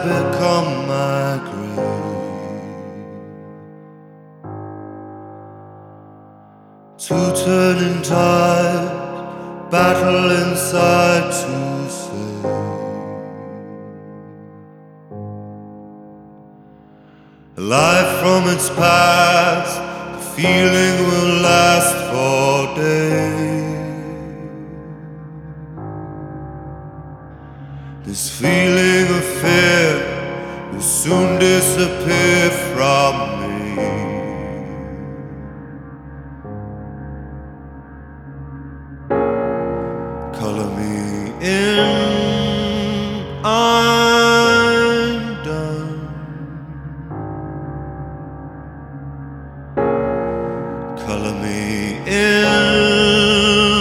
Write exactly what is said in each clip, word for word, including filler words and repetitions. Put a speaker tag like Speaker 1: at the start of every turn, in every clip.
Speaker 1: become my grave. Two turning tides battle inside to save. Life from its past, the feeling will last for days. This feeling of fear will soon disappear from me. Color me in, I'm done. Color me in,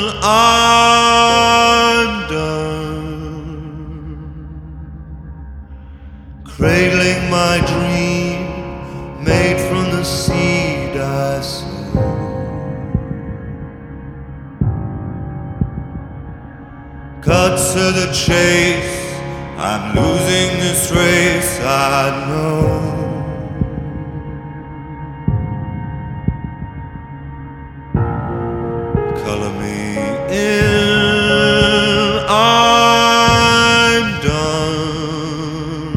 Speaker 1: I'm done. Cradling my dream, made from the seed I sowed. Cut to the chase, I'm losing this race, I know. Color me in, I'm done.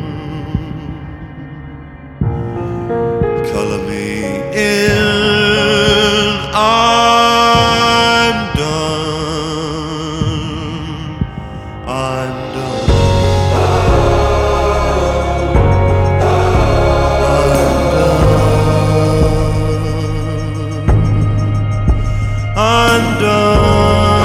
Speaker 1: Color me in, I'm done. I'm done. I'm done.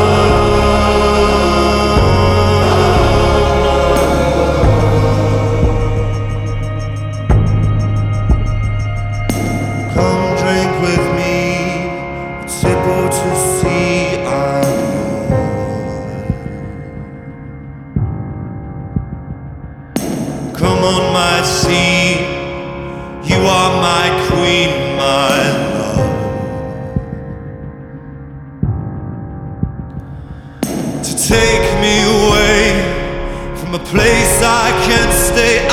Speaker 1: Come drink with me, a sip or to see I'm yours. Come on my sea, you are my queen, my love. To take me away from a place I can't stay